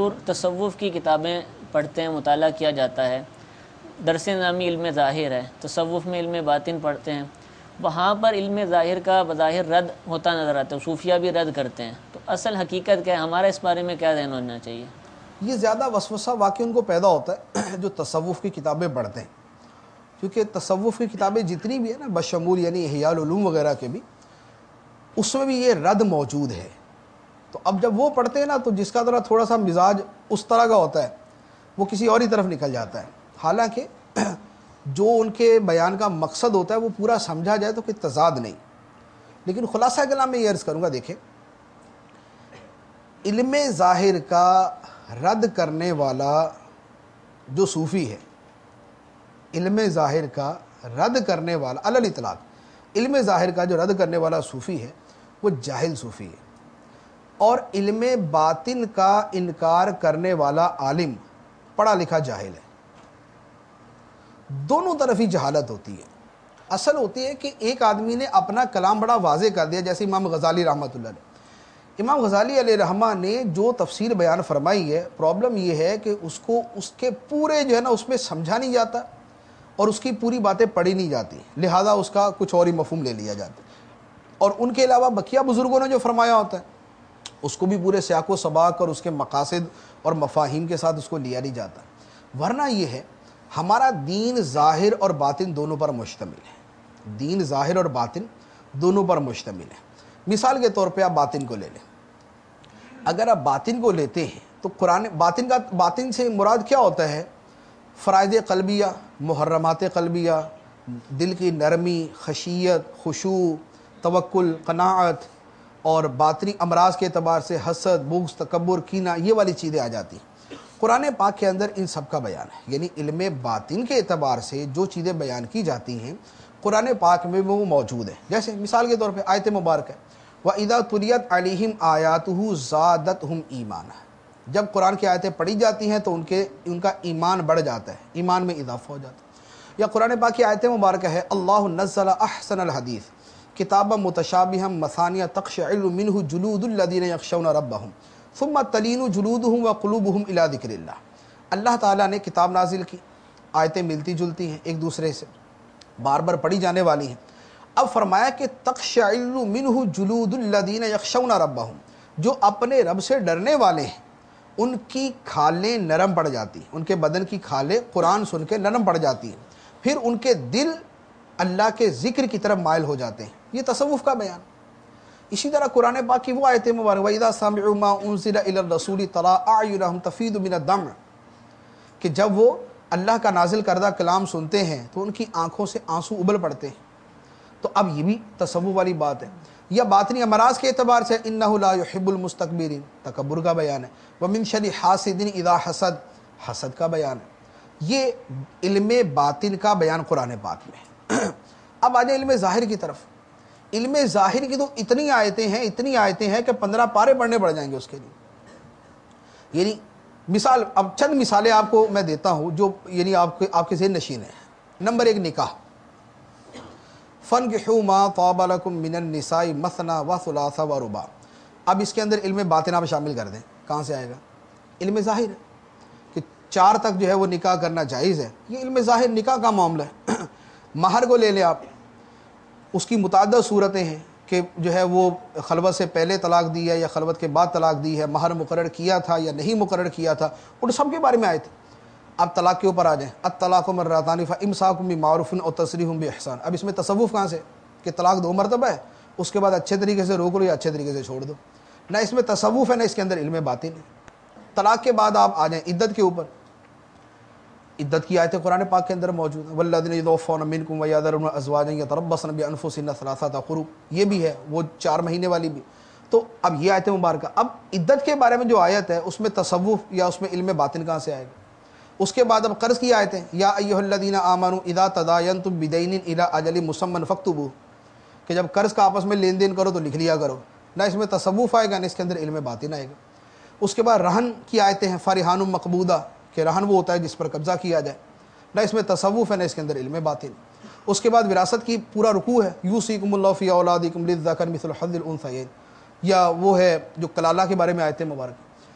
حضور تصوف کی کتابیں پڑھتے ہیں، مطالعہ کیا جاتا ہے، درس نامی علم ظاہر ہے، تصوف میں علم باطن پڑھتے ہیں، وہاں پر علم ظاہر کا بظاہر رد ہوتا نظر آتا ہے، صوفیہ بھی رد کرتے ہیں، تو اصل حقیقت کیا ہے؟ ہمارا اس بارے میں کیا ذہن ہونا چاہیے؟ یہ زیادہ وسوسہ واقعی ان کو پیدا ہوتا ہے جو تصوف کی کتابیں پڑھتے ہیں، کیونکہ تصوف کی کتابیں جتنی بھی ہیں نا بشمول یعنی احیاء العلوم وغیرہ کے بھی، اس میں بھی یہ رد موجود ہے۔ تو اب جب وہ پڑھتے ہیں نا تو جس کا ذرا تھوڑا سا مزاج اس طرح کا ہوتا ہے وہ کسی اور ہی طرف نکل جاتا ہے، حالانکہ جو ان کے بیان کا مقصد ہوتا ہے وہ پورا سمجھا جائے تو کوئی تضاد نہیں۔ لیکن خلاصہ کلام میں یہ عرض کروں گا، دیکھیں علم ظاہر کا رد کرنے والا جو صوفی ہے، علم ظاہر کا رد کرنے والا علی الاطلاق علم ظاہر کا جو رد کرنے والا صوفی ہے وہ جاہل صوفی ہے، اور علم باطن کا انکار کرنے والا عالم پڑھا لکھا جاہل ہے۔ دونوں طرف ہی جہالت ہوتی ہے۔ اصل ہوتی ہے کہ ایک آدمی نے اپنا کلام بڑا واضح کر دیا، جیسے امام غزالی رحمۃ اللہ علیہ۔ امام غزالی علیہ رحمہ نے جو تفسیر بیان فرمائی ہے، پرابلم یہ ہے کہ اس کو اس کے پورے جو ہے نا اس میں سمجھا نہیں جاتا اور اس کی پوری باتیں پڑھی نہیں جاتی، لہذا اس کا کچھ اور ہی مفہوم لے لیا جاتا ہے، اور ان کے علاوہ بقیہ بزرگوں نے جو فرمایا ہوتا ہے اس کو بھی پورے سیاق و سباق اور اس کے مقاصد اور مفاہیم کے ساتھ اس کو لیا نہیں جاتا۔ ورنہ یہ ہے ہمارا دین ظاہر اور باطن دونوں پر مشتمل ہے، دین ظاہر اور باطن دونوں پر مشتمل ہے۔ مثال کے طور پہ آپ باطن کو لے لیں، اگر آپ باطن کو لیتے ہیں تو قرآن باطن سے مراد کیا ہوتا ہے؟ فرائض قلبیہ، محرمات قلبیہ، دل کی نرمی، خشیت، خشوع، توکل، قناعت، اور باطنی امراض کے اعتبار سے حسد، بغض، تکبر، کینہ، یہ والی چیزیں آ جاتی ہیں۔ قرآن پاک کے اندر ان سب کا بیان ہے، یعنی علم باطن کے اعتبار سے جو چیزیں بیان کی جاتی ہیں قرآن پاک میں وہ موجود ہیں۔ جیسے مثال کے طور پہ آیت مبارک ہے وَإِذَا تُلِيَتْ عَلَيْهِمْ آيَاتُهُ زَادَتْهُمْ ایمانا، جب قرآن کی آیتیں پڑھی جاتی ہیں تو ان کا ایمان بڑھ جاتا ہے، ایمان میں اضافہ ہو جاتا ہے۔ یا قرآن پاک کی آیت مبارکہ ہے اللہ نزل احسن الحدیث کتابا متشابہا مثانیہ تقشعر منہ جلود الذین یخشون ربہم ثم تلین جلودہم وقلوبہم الی ذکر اللہ۔ اللہ تعالیٰ نے کتاب نازل کی، آیتیں ملتی جلتی ہیں ایک دوسرے سے، بار بار پڑھی جانے والی ہیں۔ اب فرمایا کہ تقشعر منہ جلود الذین یخشون ربہم، جو اپنے رب سے ڈرنے والے ہیں ان کی کھالیں نرم پڑ جاتی ہیں، ان کے بدن کی کھالیں قرآن سن کے نرم پڑ جاتی ہیں، پھر ان کے دل اللہ کے ذکر کی طرف مائل ہو جاتے ہیں۔ یہ تصوف کا بیان۔ اسی طرح قرآن پاک کی وہ آیتیں مبارک وَإِذَا سَمِعُوا مَا أُنزِلَ إِلَى الرَّسُولِ تَرَىٰ أَعْيُنَهُمْ تَفِيضُ مِنَ الدَّمْعِ، کہ جب وہ اللہ کا نازل کردہ کلام سنتے ہیں تو ان کی آنکھوں سے آنسو ابل پڑتے ہیں۔ تو اب یہ بھی تصوف والی بات ہے۔ یا باطنی امراض کے اعتبار سے إِنَّهُ لَا يُحِبُّ الْمُسْتَكْبِرِينَ، تکبر کا بیان ہے۔ وَمِن شَرِّ حَاسِدٍ إِذَا حَسَدَ، حسد کا بیان ہے۔ یہ علم باطن کا بیان قرآن پاک میں ہے۔ اب آ جائیں علم ظاہر کی طرف۔ علم ظاہر کی تو اتنی آیتیں ہیں کہ 15 پارے پڑھنے پڑ جائیں گے اس کے لیے۔ یعنی مثال، اب چند مثالیں آپ کو میں دیتا ہوں جو یعنی آپ کے ذہن نشین ہیں۔ نمبر 1، نکاح۔ فَانْكِحُوا مَا طَابَ لَكُم مِّنَ النِّسَاءِ مَثْنَىٰ وَثُلَاثَ وَرُبَاعَ۔ اب اس کے اندر علم باطن آپ شامل کر دیں، کہاں سے آئے گا؟ علم ظاہر ہے کہ 4 تک جو ہے وہ نکاح کرنا جائز ہے، یہ علم ظاہر نکاح کا معاملہ ہے۔ مہر کو لے لیں آپ، اس کی متعدد صورتیں ہیں کہ جو ہے وہ خلوت سے پہلے طلاق دی ہے یا خلوت کے بعد طلاق دی ہے، مہر مقرر کیا تھا یا نہیں مقرر کیا تھا، ان سب کے بارے میں آئے تھے۔ اب طلاق کے اوپر آ جائیں، الطلاق مرتان فامساک بمعروف او تسریح باحسان۔ اب اس میں تصوف کہاں سے کہ طلاق 2 مرتبہ ہے، اس کے بعد اچھے طریقے سے روک لو یا اچھے طریقے سے چھوڑ دو۔ نہ اس میں تصوف ہے نہ اس کے اندر علم باطن ہے۔ طلاق کے بعد آپ آ جائیں عدت کے اوپر، عدت کی آیتیں قرآن پاک کے اندر موجود ہیں، والذین یتوفون منکم ویذرون ازواجا یتربصن بانفسہن ثلاثۃ قروء، یہ بھی ہے وہ 4 مہینے والی بھی۔ تو اب یہ آیت مبارکہ، اب عدت کے بارے میں جو آیت ہے اس میں تصوف یا اس میں علم باطن کہاں سے آئے گا؟ اس کے بعد اب قرض کی آیتیں، یا ایھا الذین آمنوا اذا تداینتم بدین الی اجل مسمى فاکتبوہ، کہ جب قرض کا آپس میں لین دین کرو تو لکھ لیا کرو۔ نہ اس میں تصوف آئے گا نہ اس کے اندر علم باطن آئے گا۔ اس کے بعد رہن کی آیتیں ہیں، فرہان مقبوضہ، کہ رہن وہ ہوتا ہے جس پر قبضہ کیا جائے، نہ اس میں تصوف ہے نہ اس کے اندر علم باطن۔ اس کے بعد وراثت کی پورا رکوع ہے، یوصیکم اللہ فی اولادکم للذکر مثل حظ الانثیین، یا وہ ہے جو کلالہ کے بارے میں آیت مبارک۔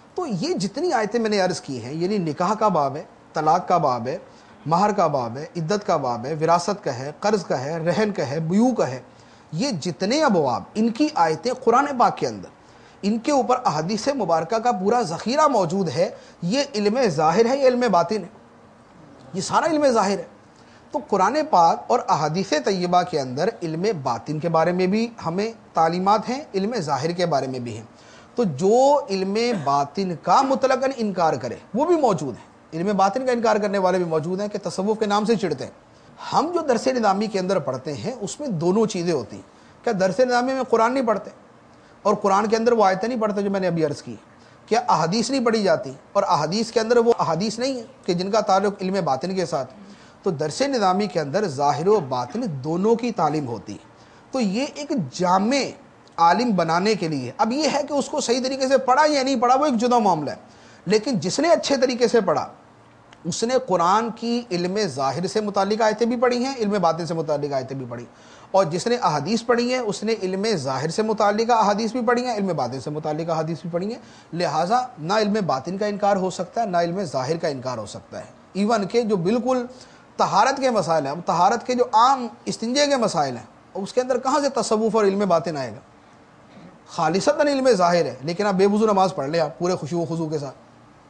تو یہ جتنی آیتیں میں نے عرض کی ہیں، یعنی نکاح کا باب ہے، طلاق کا باب ہے، مہر کا باب ہے، عدت کا باب ہے، وراثت کا ہے، قرض کا ہے، رہن کا ہے، بیوع کا ہے، یہ جتنے ابواب ان کی آیتیں قرآن پاک کے اندر، ان کے اوپر احادیث مبارکہ کا پورا ذخیرہ موجود ہے. یہ علم ظاہر ہے، یہ علم باطن ہے، یہ سارا علم ظاہر ہے. تو قرآن پاک اور احادیث طیبہ کے اندر علم باطن کے بارے میں بھی ہمیں تعلیمات ہیں، علم ظاہر کے بارے میں بھی ہیں. تو جو علم باطن کا مطلقاً انکار کرے وہ بھی موجود ہے، علم باطن کا انکار کرنے والے بھی موجود ہیں کہ تصوف کے نام سے چڑھتے ہیں. ہم جو درس نظامی کے اندر پڑھتے ہیں اس میں دونوں چیزیں ہوتی ہیں. کیا درس نظامی میں قرآن نہیں پڑھتے اور قرآن کے اندر وہ آیتیں نہیں پڑھتے جو میں نے ابھی عرض کی؟ کیا احادیث نہیں پڑھی جاتی اور احادیث کے اندر وہ احادیث نہیں ہیں کہ جن کا تعلق علم باطن کے ساتھ؟ تو درس نظامی کے اندر ظاہر و باطن دونوں کی تعلیم ہوتی ہے. تو یہ ایک جامع عالم بنانے کے لیے، اب یہ ہے کہ اس کو صحیح طریقے سے پڑھا یا نہیں پڑھا وہ ایک جدا معاملہ ہے، لیکن جس نے اچھے طریقے سے پڑھا اس نے قرآن کی علم ظاہر سے متعلق آیتیں بھی پڑھی ہیں، علم باطن سے متعلق آیتیں بھی پڑھی، اور جس نے احادیث پڑھی ہیں اس نے علم ظاہر سے متعلق احادیث بھی پڑھی ہیں، علم باطن سے متعلق احادیث بھی پڑھی ہیں. لہٰذا نہ علم باطن کا انکار ہو سکتا ہے نہ علم ظاہر کا انکار ہو سکتا ہے. ایون کہ جو بالکل طہارت کے مسائل ہیں، طہارت کے جو عام استنجے کے مسائل ہیں، اس کے اندر کہاں سے تصوف اور علم باطن آئے گا؟ خالصتاً علم ظاہر ہے، لیکن آپ بے وضو نماز پڑھ لیں آپ پورے خشوع و خضوع کے ساتھ،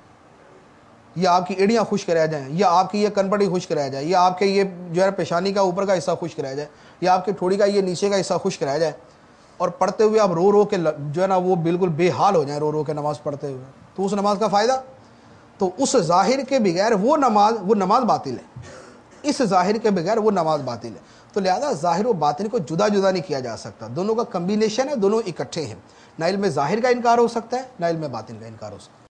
یا آپ کی ایڑیاں خشک رہ جائیں، یا آپ کی یہ کنپٹی خشک رہ جائے، یا آپ کے یہ جو ہے پیشانی کا اوپر کا حصہ خشک رہ جائے، یا آپ کے ٹھوڑی کا یہ نیچے کا حصہ خشک رہ جائے، اور پڑھتے ہوئے آپ رو رو کے جو ہے نا وہ بالکل بے حال ہو جائیں رو رو کے نماز پڑھتے ہوئے، تو اس نماز کا فائدہ؟ تو اس ظاہر کے بغیر وہ نماز باطل ہے، اس ظاہر کے بغیر وہ نماز باطل ہے. تو لہذا ظاہر و باطن کو جدا جدا نہیں کیا جا سکتا، دونوں کا کمبینیشن ہے، دونوں اکٹھے ہیں. نہ علم ظاہر کا انکار ہو سکتا ہے نہ علم باطن کا انکار ہو سکتا ہے.